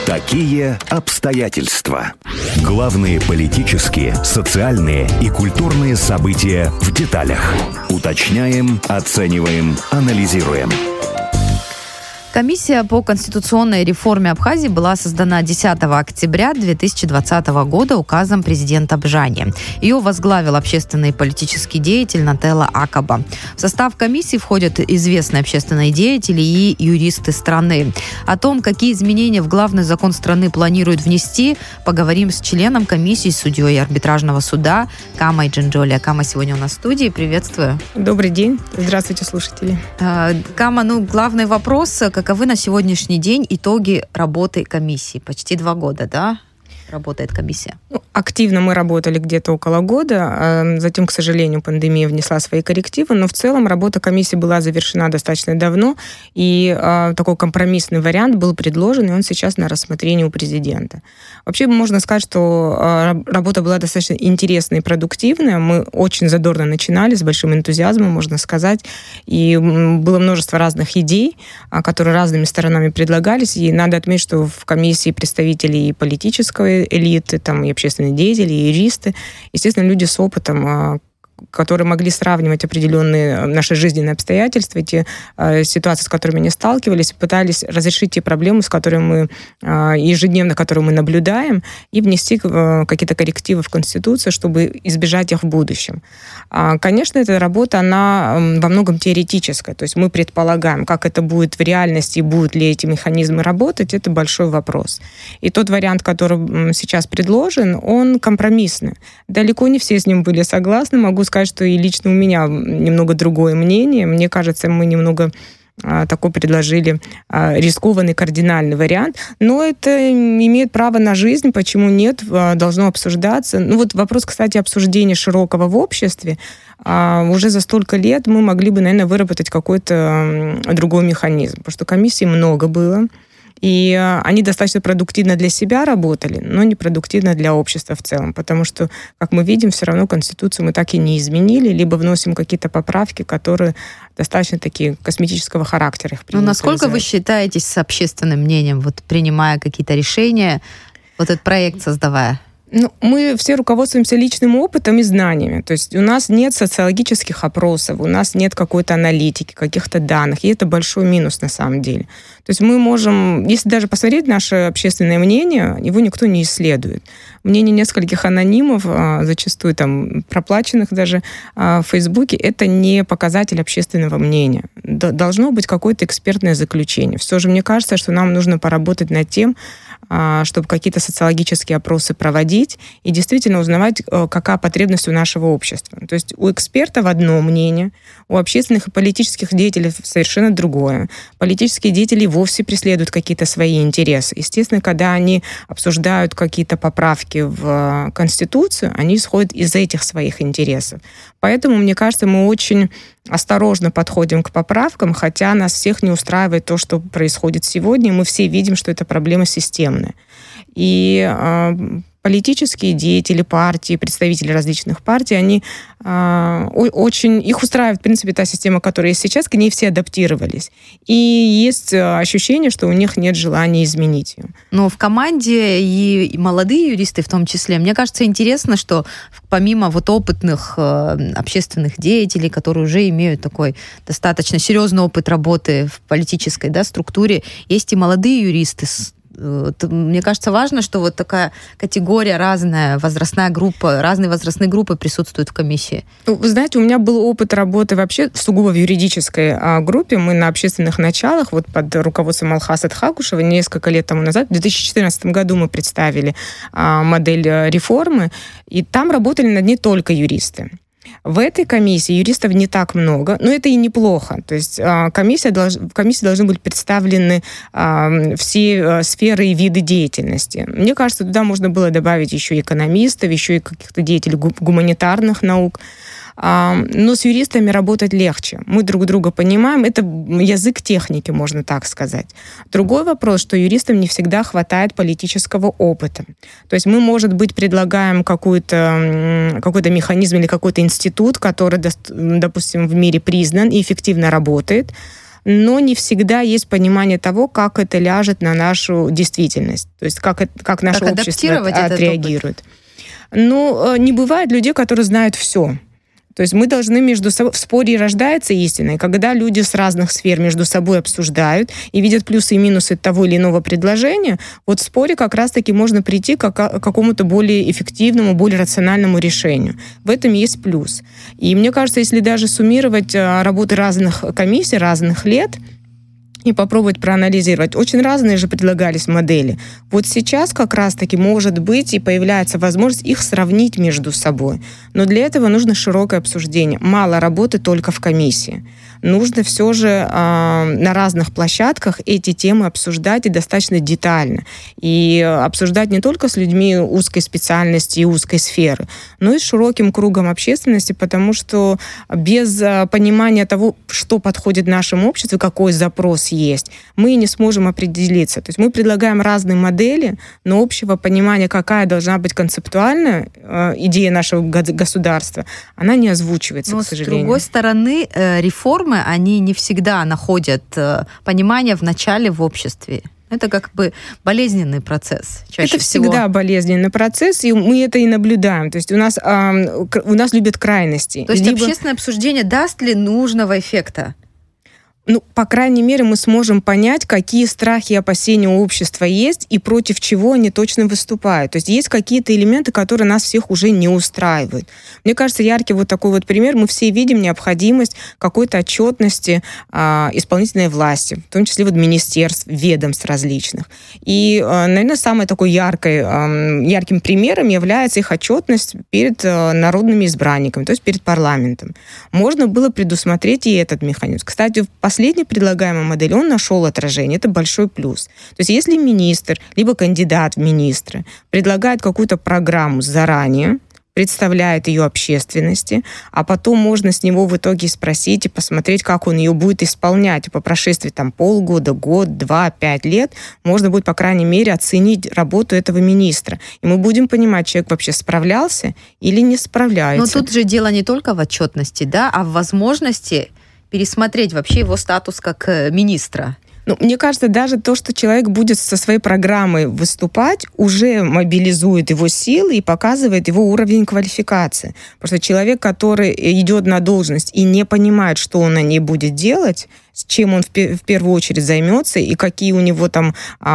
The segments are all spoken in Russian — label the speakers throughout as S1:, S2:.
S1: Такие обстоятельства. Главные политические, социальные и культурные события в деталях. Уточняем, оцениваем, анализируем.
S2: Комиссия по конституционной реформе Абхазии была создана 10 октября 2020 года указом президента Бжани. Ее возглавил общественный и политический деятель Нателла Акаба. В состав комиссии входят известные общественные деятели и юристы страны. О том, какие изменения в главный закон страны планируют внести, поговорим с членом комиссии, судьей арбитражного суда Камой Джинджоли. Кама сегодня у нас в студии. Приветствую.
S3: Добрый день. Здравствуйте, слушатели.
S2: Кама, главный вопрос. Каковы на сегодняшний день итоги работы комиссии? Почти 2 года, да? Работает комиссия?
S3: Активно мы работали где-то около года. Затем, к сожалению, пандемия внесла свои коррективы. Но в целом работа комиссии была завершена достаточно давно. И такой компромиссный вариант был предложен, и он сейчас на рассмотрении у президента. Вообще, можно сказать, что работа была достаточно интересная и продуктивная. Мы очень задорно начинали, с большим энтузиазмом, можно сказать. И было множество разных идей, которые разными сторонами предлагались. И надо отметить, что в комиссии представители и политического элиты, там и общественные деятели, и юристы, естественно, люди с опытом, которые могли сравнивать определенные наши жизненные обстоятельства, эти ситуации, с которыми они сталкивались, пытались разрешить те проблемы, с которыми мы ежедневно, которые мы наблюдаем, и внести какие-то коррективы в Конституцию, чтобы избежать их в будущем. Конечно, эта работа, она во многом теоретическая, то есть мы предполагаем, как это будет в реальности, и будут ли эти механизмы работать, это большой вопрос. И тот вариант, который сейчас предложен, он компромиссный. Далеко не все с ним были согласны, могу сказать, что и лично у меня немного другое мнение. Мне кажется, мы немного такой предложили рискованный кардинальный вариант, но это имеет право на жизнь, почему нет, должно обсуждаться. Вопрос, кстати, обсуждения широкого в обществе, уже за столько лет мы могли бы, наверное, выработать какой-то другой механизм, потому что комиссий много было, и они достаточно продуктивно для себя работали, но не продуктивно для общества в целом, потому что, как мы видим, все равно Конституцию мы так и не изменили, либо вносим какие-то поправки, которые достаточно такие косметического характера.
S2: Насколько вы считаетесь с общественным мнением, принимая какие-то решения, этот проект создавая?
S3: Мы все руководствуемся личным опытом и знаниями. То есть у нас нет социологических опросов, у нас нет какой-то аналитики, каких-то данных. И это большой минус на самом деле. То есть мы можем, если даже посмотреть наше общественное мнение, его никто не исследует. Мнение нескольких анонимов, зачастую там проплаченных даже в Фейсбуке, это не показатель общественного мнения. Должно быть какое-то экспертное заключение. Все же мне кажется, что нам нужно поработать над тем, чтобы какие-то социологические опросы проводить и действительно узнавать, какая потребность у нашего общества. То есть у экспертов одно мнение, у общественных и политических деятелей совершенно другое. Политические деятели вовсе преследуют какие-то свои интересы. Естественно, когда они обсуждают какие-то поправки в Конституцию, они исходят из этих своих интересов. Поэтому, мне кажется, мы очень осторожно подходим к поправкам, хотя нас всех не устраивает то, что происходит сегодня. Мы все видим, что это проблема системная. И политические деятели партии, представители различных партий, они очень... Их устраивает, в принципе, та система, которая есть сейчас, к ней все адаптировались. И есть ощущение, что у них нет желания изменить ее.
S2: Но в команде и молодые юристы в том числе, мне кажется, интересно, что помимо опытных общественных деятелей, которые уже имеют такой достаточно серьезный опыт работы в политической структуре, есть и молодые юристы. Мне кажется, важно, что такая категория, разная возрастная группа, разные возрастные группы присутствуют в комиссии.
S3: Вы знаете, у меня был опыт работы вообще сугубо в юридической группе. Мы на общественных началах, под руководством Алхаса Тхакушева, несколько лет тому назад, в 2014 году мы представили модель реформы, и там работали над ней только юристы. В этой комиссии юристов не так много, но это и неплохо. То есть в комиссии должны быть представлены все сферы и виды деятельности. Мне кажется, туда можно было добавить еще экономистов, еще и каких-то деятелей гуманитарных наук. Но с юристами работать легче. Мы друг друга понимаем. Это язык техники, можно так сказать. Другой вопрос, что юристам не всегда хватает политического опыта. То есть мы, может быть, предлагаем какой-то механизм или какой-то институт, который, допустим, в мире признан и эффективно работает, но не всегда есть понимание того, как это ляжет на нашу действительность, то есть как наше общество отреагирует. Но не бывает людей, которые знают все. То есть мы должны между собой... В споре и рождается истина. И когда люди с разных сфер между собой обсуждают и видят плюсы и минусы того или иного предложения, вот в споре как раз-таки можно прийти к какому-то более эффективному, более рациональному решению. В этом есть плюс. И мне кажется, если даже суммировать работы разных комиссий, разных лет, и попробовать проанализировать. Очень разные же предлагались модели. Вот сейчас как раз-таки может быть и появляется возможность их сравнить между собой. Но для этого нужно широкое обсуждение. Мало работы только в комиссии. Нужно все же на разных площадках эти темы обсуждать и достаточно детально. И обсуждать не только с людьми узкой специальности и узкой сферы, но и с широким кругом общественности, потому что без понимания того, что подходит нашему обществу, какой запрос есть, мы не сможем определиться. То есть мы предлагаем разные модели, но общего понимания, какая должна быть концептуальная идея нашего государства, она не озвучивается, к сожалению.
S2: Но с другой стороны, реформы, они не всегда находят понимание в начале в обществе. Это как бы болезненный процесс.
S3: Это всегда болезненный процесс, и мы это и наблюдаем. То есть у нас любят крайности.
S2: То есть общественное обсуждение даст ли нужного эффекта?
S3: Ну, по крайней мере, мы сможем понять, какие страхи и опасения у общества есть и против чего они точно выступают. То есть есть какие-то элементы, которые нас всех уже не устраивают. Мне кажется, яркий вот такой вот пример. Мы все видим необходимость какой-то отчетности исполнительной власти, в том числе вот министерств, ведомств различных. И, наверное, самым такой ярким примером является их отчетность перед народными избранниками, то есть перед парламентом. Можно было предусмотреть и этот механизм. Кстати, последний предлагаемый модель, он нашел отражение. Это большой плюс. То есть если министр, либо кандидат в министры предлагает какую-то программу заранее, представляет ее общественности, а потом можно с него в итоге спросить и посмотреть, как он ее будет исполнять. И по прошествии полгода, год, 2, 5 лет можно будет, по крайней мере, оценить работу этого министра. И мы будем понимать, человек вообще справлялся или не справляется.
S2: Но тут же дело не только в отчетности, да, а в возможности пересмотреть вообще его статус как министра.
S3: Ну, мне кажется, даже то, что человек будет со своей программой выступать, уже мобилизует его силы и показывает его уровень квалификации. Потому что человек, который идет на должность и не понимает, что он на ней будет делать, с чем он в первую очередь займется и какие у него там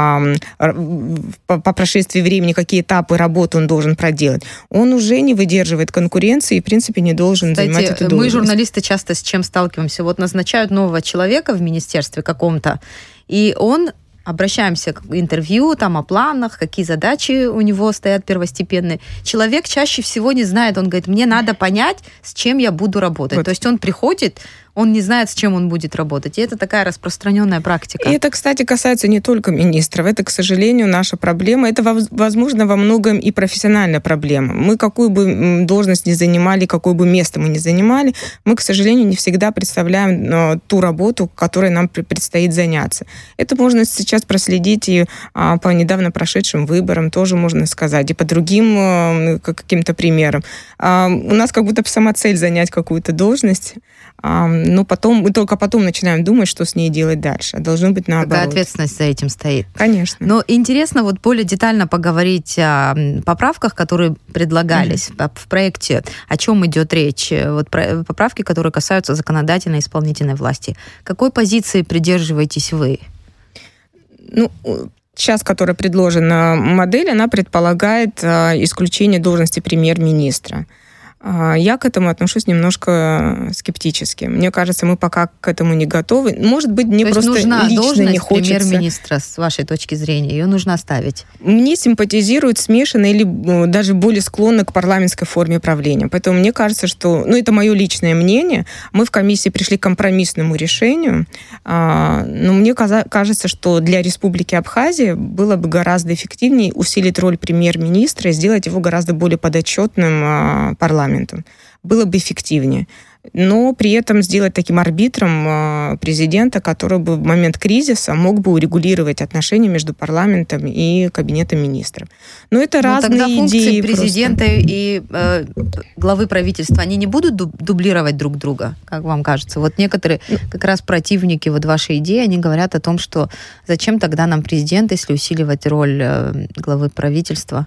S3: по прошествии времени, какие этапы работы он должен проделать, он уже не выдерживает конкуренции и, в принципе, не должен занимать эту должность.
S2: Мы, журналисты, часто с чем сталкиваемся? Вот назначают нового человека в министерстве каком-то, и обращаемся к интервью, там, о планах, какие задачи у него стоят первостепенные. Человек чаще всего не знает, он говорит, мне надо понять, с чем я буду работать. Вот. То есть он приходит, он не знает, с чем он будет работать. И это такая распространенная практика.
S3: И это, кстати, касается не только министров. Это, к сожалению, наша проблема. Это, возможно, во многом и профессиональная проблема. Мы какую бы должность ни занимали, какое бы место мы ни занимали, мы, к сожалению, не всегда представляем ту работу, которой нам предстоит заняться. Это можно сейчас проследить и по недавно прошедшим выборам, тоже можно сказать, и по другим каким-то примерам. У нас как будто самоцель занять какую-то должность, но мы только потом начинаем думать, что с ней делать дальше. Должно быть наоборот.
S2: Какая ответственность за этим стоит.
S3: Конечно.
S2: Но интересно вот более детально поговорить о поправках, которые предлагались в проекте. О чем идет речь? Вот поправки, которые касаются законодательной и исполнительной власти. Какой позиции придерживаетесь вы?
S3: Сейчас, которая предложена модель, она предполагает исключение должности премьер-министра. Я к этому отношусь немножко скептически. Мне кажется, мы пока к этому не готовы. Может быть, мне просто лично не хочется.
S2: Премьер-министра, с вашей точки зрения, ее нужно оставить?
S3: Мне симпатизирует смешанно или даже более склонно к парламентской форме правления. Поэтому мне кажется, что... это мое личное мнение. Мы в комиссии пришли к компромиссному решению. Но мне кажется, что для Республики Абхазия было бы гораздо эффективнее усилить роль премьер-министра и сделать его гораздо более подотчетным парламентом. Было бы эффективнее. но при этом сделать таким арбитром президента, который бы в момент кризиса мог бы урегулировать отношения между парламентом и кабинетом министров. Но это разные
S2: тогда функции
S3: идеи
S2: президента и главы правительства, они не будут дублировать друг друга, как вам кажется? Вот некоторые как раз противники вот вашей идеи, они говорят о том, что зачем тогда нам президент, если усиливать роль главы правительства?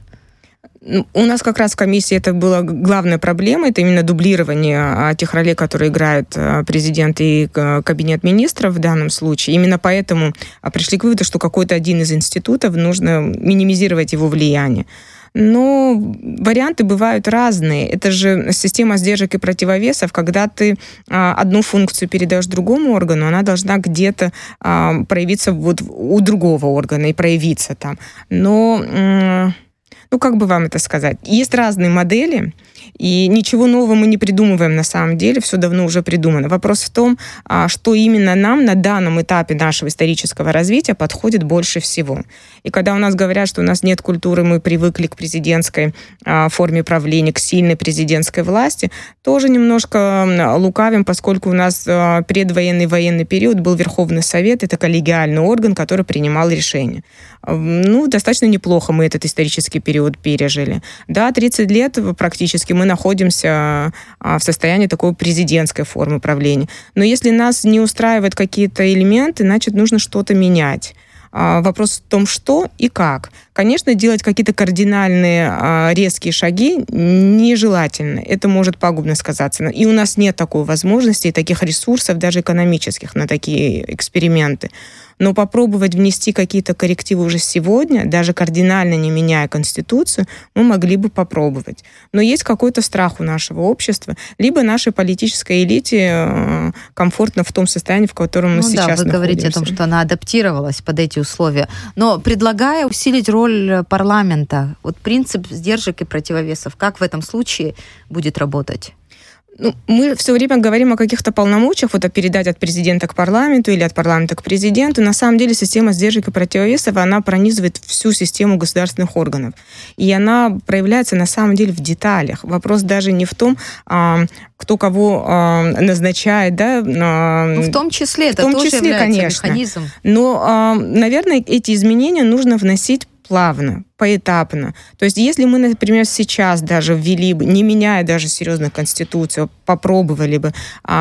S3: У нас как раз в комиссии это была главная проблема, это именно дублирование тех ролей, которые играют президент и кабинет министров в данном случае. Именно поэтому пришли к выводу, что какой-то один из институтов нужно минимизировать его влияние. Но варианты бывают разные. Это же система сдержек и противовесов. Когда ты одну функцию передаешь другому органу, она должна где-то проявиться вот у другого органа и проявиться там. Но... как бы вам это сказать? Есть разные модели, и ничего нового мы не придумываем на самом деле, все давно уже придумано. Вопрос в том, что именно нам на данном этапе нашего исторического развития подходит больше всего. И когда у нас говорят, что у нас нет культуры, мы привыкли к президентской форме правления, к сильной президентской власти, тоже немножко лукавим, поскольку у нас предвоенный военный период был Верховный Совет, это коллегиальный орган, который принимал решения. Достаточно неплохо мы этот исторический период пережили. Да, 30 лет практически мы находимся в состоянии такой президентской формы правления. Но если нас не устраивают какие-то элементы, значит, нужно что-то менять. Вопрос в том, что и как. Конечно, делать какие-то кардинальные резкие шаги нежелательно. Это может пагубно сказаться. И у нас нет такой возможности и таких ресурсов, даже экономических, на такие эксперименты. Но попробовать внести какие-то коррективы уже сегодня, даже кардинально не меняя Конституцию, мы могли бы попробовать. Но есть какой-то страх у нашего общества, либо нашей политической элите комфортно в том состоянии, в котором мы сейчас находимся.
S2: Вы говорите о том, что она адаптировалась под эти условия. Но предлагая усилить роль парламента, вот принцип сдержек и противовесов, как в этом случае будет работать?
S3: Мы все время говорим о каких-то полномочиях, передать от президента к парламенту или от парламента к президенту. На самом деле система сдержек и противовесов, она пронизывает всю систему государственных органов. И она проявляется на самом деле в деталях. Вопрос даже не в том, кто кого назначает, да?
S2: В том числе, это тоже является, конечно, механизм.
S3: Но, наверное, эти изменения нужно вносить плавно, поэтапно. То есть если мы, например, сейчас даже ввели бы, не меняя даже серьезно Конституцию, попробовали бы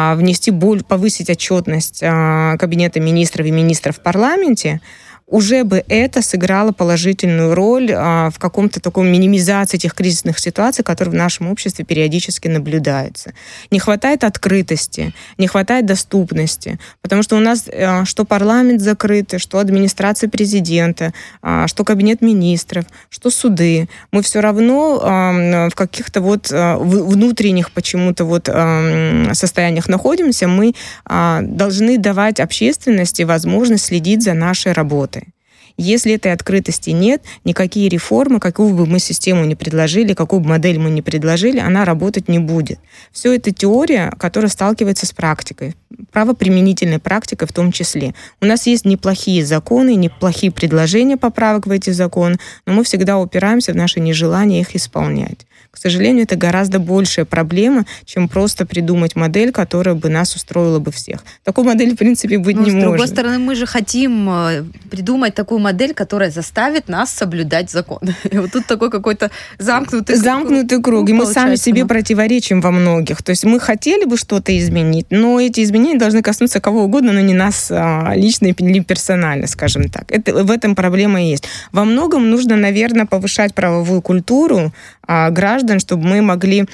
S3: повысить отчетность Кабинета министров и министров в парламенте, уже бы это сыграло положительную роль в каком-то таком минимизации тех кризисных ситуаций, которые в нашем обществе периодически наблюдаются. Не хватает открытости, не хватает доступности, потому что у нас что парламент закрыт, что администрация президента, что кабинет министров, что суды. Мы все равно в каких-то внутренних почему-то состояниях находимся, мы должны давать общественности возможность следить за нашей работой. Если этой открытости нет, никакие реформы, какую бы мы систему ни предложили, какую бы модель мы ни предложили, она работать не будет. Все это теория, которая сталкивается с практикой, правоприменительной практикой в том числе. У нас есть неплохие законы, неплохие предложения поправок в эти законы, но мы всегда упираемся в наше нежелание их исполнять. К сожалению, это гораздо большая проблема, чем просто придумать модель, которая бы нас устроила бы всех. Такой модели, в принципе, быть не может.
S2: С другой стороны, мы же хотим придумать такую модель, которая заставит нас соблюдать закон. И вот тут такой какой-то замкнутый круг.
S3: И мы сами себе противоречим во многих. То есть мы хотели бы что-то изменить, но эти изменения должны коснуться кого угодно, но не нас лично или персонально, скажем так. В этом проблема и есть. Во многом нужно, наверное, повышать правовую культуру граждан, чтобы мы могли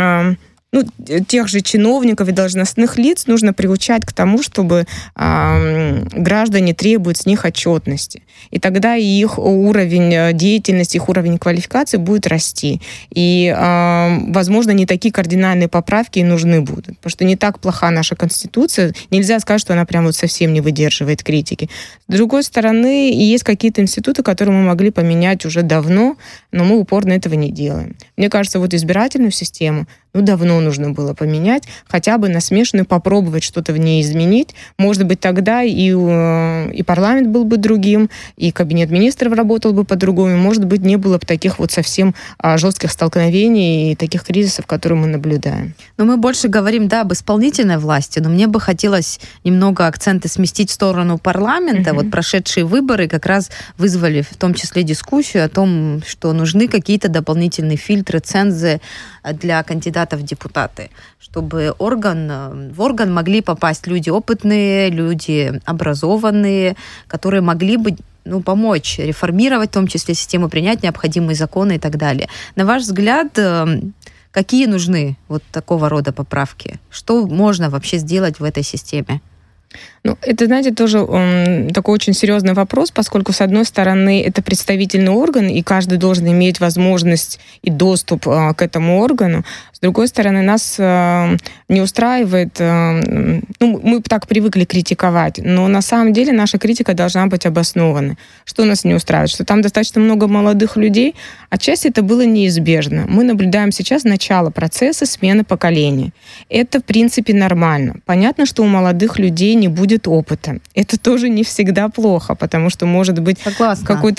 S3: тех же чиновников и должностных лиц нужно приучать к тому, чтобы граждане требуют с них отчетности. И тогда и их уровень деятельности, их уровень квалификации будет расти. И, возможно, не такие кардинальные поправки и нужны будут. Потому что не так плоха наша Конституция. Нельзя сказать, что она прям совсем не выдерживает критики. С другой стороны, есть какие-то институты, которые мы могли поменять уже давно, но мы упорно этого не делаем. Мне кажется, избирательную систему давно нужно было поменять, хотя бы на смешанную попробовать что-то в ней изменить. Может быть, тогда и парламент был бы другим, и кабинет министров работал бы по-другому, может быть, не было бы таких вот совсем жестких столкновений и таких кризисов, которые мы наблюдаем.
S2: Но мы больше говорим, об исполнительной власти, но мне бы хотелось немного акценты сместить в сторону парламента. Вот прошедшие выборы как раз вызвали в том числе дискуссию о том, что нужны какие-то дополнительные фильтры, цензы для кандидатов в депутаты, чтобы в орган могли попасть люди опытные, люди образованные, которые могли бы помочь реформировать, в том числе систему, принять необходимые законы и так далее. На ваш взгляд, какие нужны вот такого рода поправки? Что можно вообще сделать в этой системе?
S3: Это, знаете, тоже такой очень серьезный вопрос, поскольку, с одной стороны, это представительный орган, и каждый должен иметь возможность и доступ к этому органу. С другой стороны, нас не устраивает... мы так привыкли критиковать, но на самом деле наша критика должна быть обоснованной. Что нас не устраивает? Что там достаточно много молодых людей. Отчасти это было неизбежно. Мы наблюдаем сейчас начало процесса смены поколения. Это, в принципе, нормально. Понятно, что у молодых людей не будет опыта. Это тоже не всегда плохо, потому что, может быть, какой-то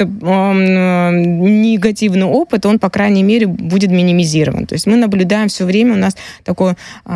S3: негативный опыт, он, по крайней мере, будет минимизирован. То есть мы наблюдаем все время, у нас такое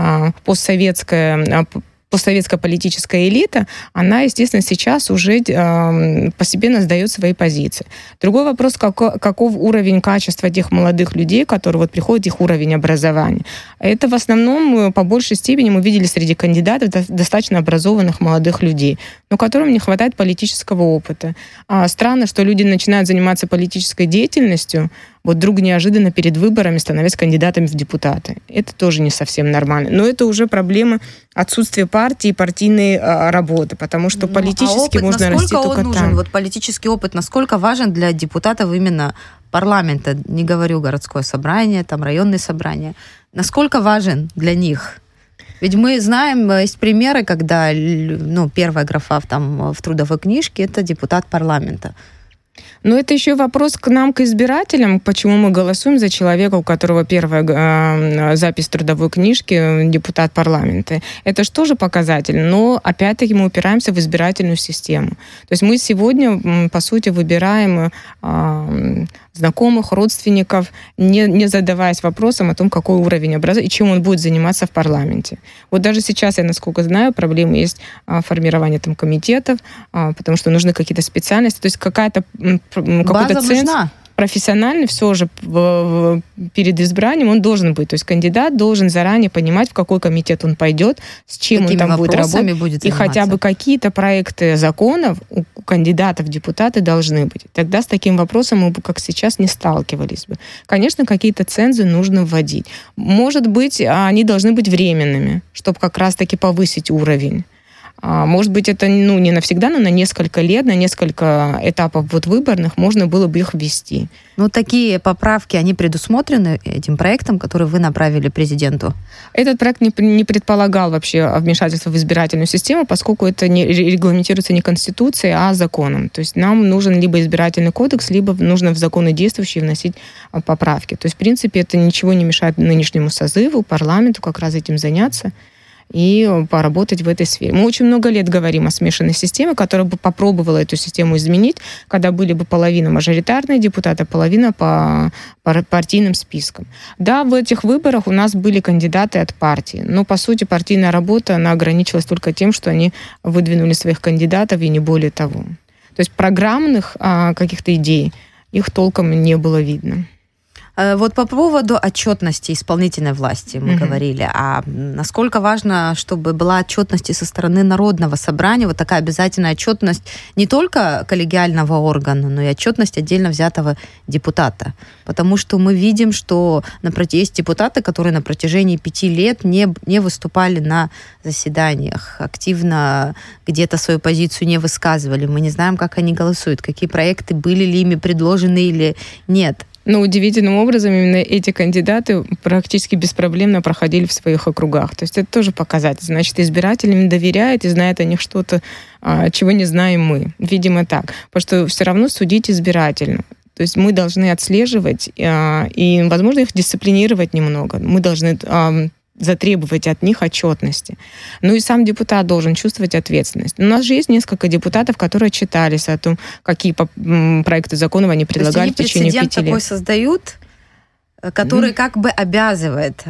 S3: постсоветская политическая элита, она, естественно, сейчас уже постепенно сдает свои позиции. Другой вопрос, каков уровень качества тех молодых людей, которые приходят, их уровень образования. Это в основном, по большей степени, мы видели среди кандидатов достаточно образованных молодых людей, но которым не хватает политического опыта. Странно, что люди начинают заниматься политической деятельностью, вдруг неожиданно перед выборами становясь кандидатами в депутаты. Это тоже не совсем нормально. Но это уже проблема отсутствия партии и партийной работы, потому что политически можно расти только там.
S2: Насколько он нужен? Политический опыт, насколько важен для депутатов именно парламента? Не говорю городское собрание, районные собрания. Насколько важен для них? Ведь мы знаем, есть примеры, когда первая графа в трудовой книжке – это депутат парламента.
S3: Но это еще вопрос к нам, к избирателям, почему мы голосуем за человека, у которого первая запись в трудовой книжке депутат парламента. Это же тоже показатель, но опять-таки мы упираемся в избирательную систему. То есть мы сегодня, по сути, выбираем знакомых, родственников, не задаваясь вопросом о том, какой уровень образования и чем он будет заниматься в парламенте. Даже сейчас, я насколько знаю, проблемы есть формирование комитетов, потому что нужны какие-то специальности, то есть какой-то ценз профессиональный все же перед избранием он должен быть. То есть кандидат должен заранее понимать, в какой комитет он пойдет, с чем он там будет работать. И хотя бы какие-то проекты законов у кандидатов в депутаты должны быть. Тогда с таким вопросом мы бы, как сейчас, не сталкивались бы. Конечно, какие-то цензы нужно вводить. Может быть, они должны быть временными, чтобы как раз-таки повысить уровень. Может быть, это не навсегда, но на несколько лет, на несколько этапов выборных можно было бы их ввести.
S2: Такие поправки, они предусмотрены этим проектом, который вы направили президенту?
S3: Этот проект не предполагал вообще вмешательство в избирательную систему, поскольку это не регламентируется не Конституцией, а законом. То есть нам нужен либо избирательный кодекс, либо нужно в законы действующие вносить поправки. То есть, в принципе, это ничего не мешает нынешнему созыву, парламенту как раз этим заняться и поработать в этой сфере. Мы очень много лет говорим о смешанной системе, которая бы попробовала эту систему изменить, когда были бы половина мажоритарные депутаты, половина по партийным спискам. Да, в этих выборах у нас были кандидаты от партии, но, по сути, партийная работа, она ограничилась только тем, что они выдвинули своих кандидатов, и не более того. То есть программных каких-то идей их толком не было видно.
S2: По поводу отчетности исполнительной власти мы говорили. А насколько важно, чтобы была отчетность и со стороны Народного собрания, такая обязательная отчетность не только коллегиального органа, но и отчетность отдельно взятого депутата. Потому что мы видим, что есть депутаты, которые на протяжении 5 лет не выступали на заседаниях, активно где-то свою позицию не высказывали. Мы не знаем, как они голосуют, какие проекты были ли ими предложены или нет.
S3: Но удивительным образом именно эти кандидаты практически беспроблемно проходили в своих округах. То есть это тоже показатель. Значит, избиратель им доверяет и знает о них что-то, чего не знаем мы. Видимо, так. Потому что все равно судить избирательно. То есть мы должны отслеживать и, возможно, их дисциплинировать немного. Мы должны затребовать от них отчетности. Ну и сам депутат должен чувствовать ответственность. У нас же есть несколько депутатов, которые отчитались о том, какие проекты законов они предлагали в течение 5 лет.
S2: Прецедент такой создают, который как бы обязывает,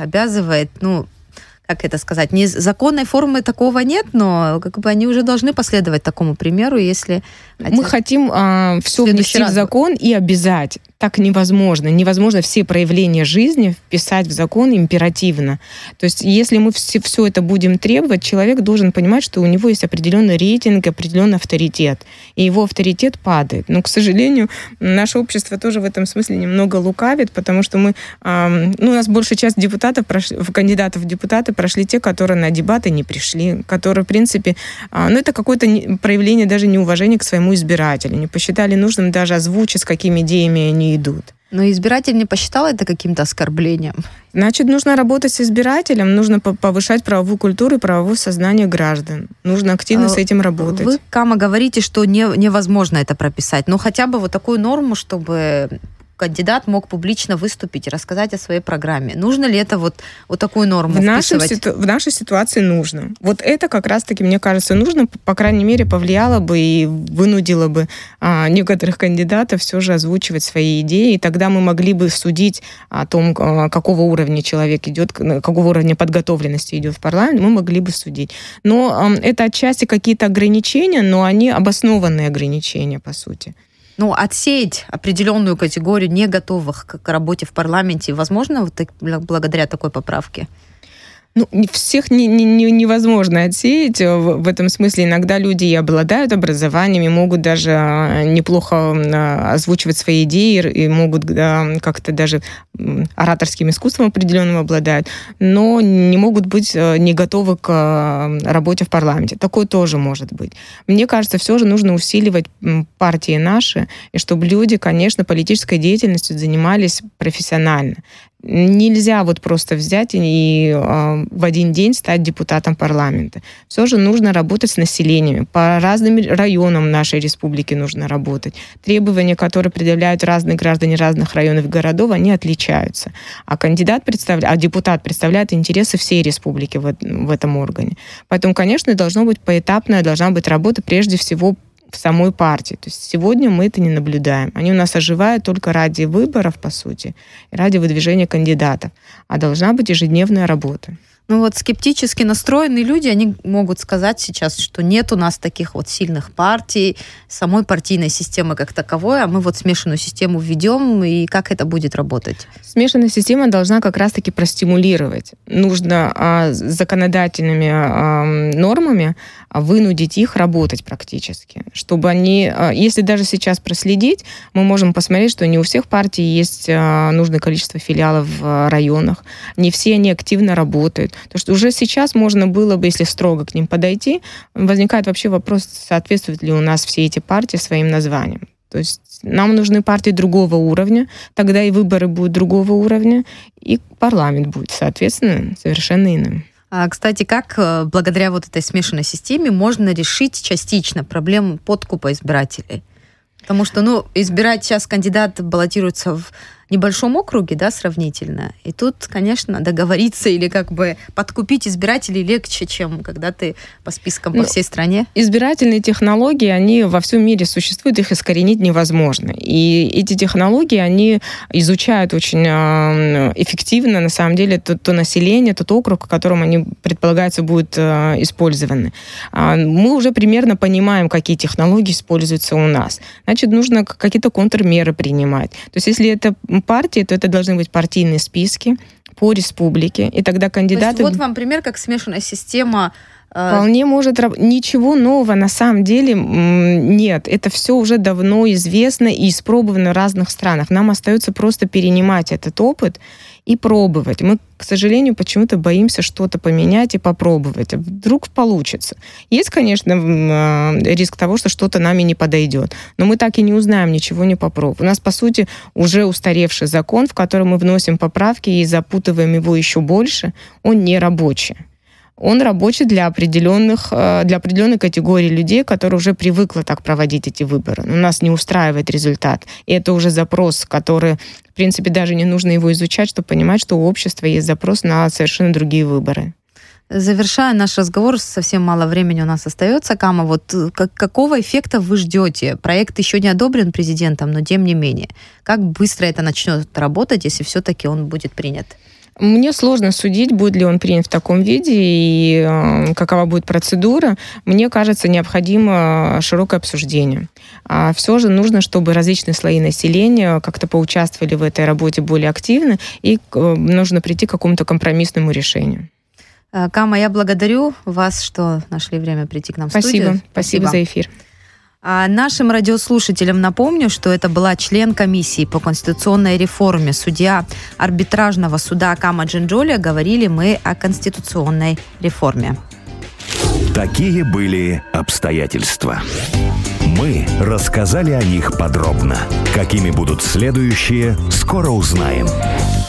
S2: как это сказать, законной формы такого нет, но как бы они уже должны последовать такому примеру, если...
S3: Мы хотим все внести в закон и обязать. Так невозможно. Невозможно все проявления жизни вписать в закон императивно. То есть если мы все это будем требовать, человек должен понимать, что у него есть определенный рейтинг, определенный авторитет. И его авторитет падает. Но, к сожалению, наше общество тоже в этом смысле немного лукавит, потому что у нас большая часть кандидатов в депутаты прошли те, которые на дебаты не пришли, которые, в принципе, это какое-то проявление даже неуважения к своему избирателю. Не посчитали нужным даже озвучить, с какими идеями они идут.
S2: Но избиратель не посчитал это каким-то оскорблением?
S3: Значит, нужно работать с избирателем, нужно повышать правовую культуру и правовое сознание граждан. Нужно активно с этим работать.
S2: Вы, Кама, говорите, что невозможно это прописать. Но хотя бы вот такую норму, чтобы кандидат мог публично выступить и рассказать о своей программе. Нужно ли это вот такую норму вписывать?
S3: В нашей ситуации нужно. Вот это как раз-таки, мне кажется, нужно, по крайней мере, повлияло бы и вынудило бы некоторых кандидатов все же озвучивать свои идеи, и тогда мы могли бы судить о том, какого уровня человек идет, какого уровня подготовленности идет в парламент, мы могли бы судить. Но это отчасти какие-то ограничения, но они обоснованные ограничения, по сути.
S2: Отсеять определенную категорию не готовых к работе в парламенте возможно благодаря такой поправке?
S3: Всех невозможно отсеять. В этом смысле иногда люди и обладают образованием, и могут даже неплохо озвучивать свои идеи, и могут как-то даже ораторским искусством определенным обладают, но не могут быть не готовы к работе в парламенте. Такое тоже может быть. Мне кажется, все же нужно усиливать партии наши, и чтобы люди, конечно, политической деятельностью занимались профессионально. Нельзя просто взять и в один день стать депутатом парламента. Все же нужно работать с населением. По разным районам нашей республики нужно работать. Требования, которые предъявляют разные граждане разных районов и городов, они отличаются. А депутат представляет интересы всей республики в этом органе. Поэтому, конечно, должна быть работа прежде всего в самой партии. То есть сегодня мы это не наблюдаем. Они у нас оживают только ради выборов, по сути, и ради выдвижения кандидатов. А должна быть ежедневная работа.
S2: Скептически настроенные люди, они могут сказать сейчас, что нет у нас таких сильных партий, самой партийной системы как таковой, а мы смешанную систему введем, и как это будет работать?
S3: Смешанная система должна как раз-таки простимулировать. Нужно законодательными нормами вынудить их работать практически, чтобы они, если даже сейчас проследить, мы можем посмотреть, что не у всех партий есть нужное количество филиалов в районах, не все они активно работают. Потому что уже сейчас можно было бы, если строго к ним подойти, возникает вообще вопрос, соответствуют ли у нас все эти партии своим названиям. То есть нам нужны партии другого уровня, тогда и выборы будут другого уровня, и парламент будет, соответственно, совершенно иным.
S2: Кстати, как благодаря этой смешанной системе можно решить частично проблему подкупа избирателей? Потому что, избирать сейчас кандидат баллотируется в небольшом округе, сравнительно. И тут, конечно, договориться или подкупить избирателей легче, чем когда ты по спискам по всей стране.
S3: Избирательные технологии, они во всем мире существуют, их искоренить невозможно. И эти технологии, они изучают очень эффективно, на самом деле, то население, тот округ, в котором они, предполагается, будут использованы. Мы уже примерно понимаем, какие технологии используются у нас. Значит, нужно какие-то контрмеры принимать. То есть, если это партии, то это должны быть партийные списки по республике, и тогда кандидаты...
S2: То есть вам пример, как смешанная система...
S3: Вполне может... Ничего нового на самом деле нет. Это все уже давно известно и испробовано в разных странах. Нам остается просто перенимать этот опыт и пробовать. Мы, к сожалению, почему-то боимся что-то поменять и попробовать. А вдруг получится. Есть, конечно, риск того, что что-то нами не подойдет. Но мы так и не узнаем, ничего не попробуем. У нас, по сути, уже устаревший закон, в котором мы вносим поправки и запутываем его еще больше. Он не рабочий. он рабочий для определенной категории людей, которые уже привыкла так проводить эти выборы. Но нас не устраивает результат. И это уже запрос, который, в принципе, даже не нужно его изучать, чтобы понимать, что у общества есть запрос на совершенно другие выборы.
S2: Завершая наш разговор, совсем мало времени у нас остается. Кама, вот какого эффекта вы ждете? Проект еще не одобрен президентом, но тем не менее. Как быстро это начнет работать, если все-таки он будет принят?
S3: Мне сложно судить, будет ли он принят в таком виде и какова будет процедура. Мне кажется, необходимо широкое обсуждение. А все же нужно, чтобы различные слои населения как-то поучаствовали в этой работе более активно, и нужно прийти к какому-то компромиссному решению.
S2: Кама, я благодарю вас, что нашли время прийти к нам в студию.
S3: Спасибо за эфир.
S2: А нашим радиослушателям напомню, что это была член комиссии по конституционной реформе, судья арбитражного суда Кама Джинджоли. Говорили мы о конституционной реформе.
S1: Такие были обстоятельства. Мы рассказали о них подробно. Какими будут следующие, скоро узнаем.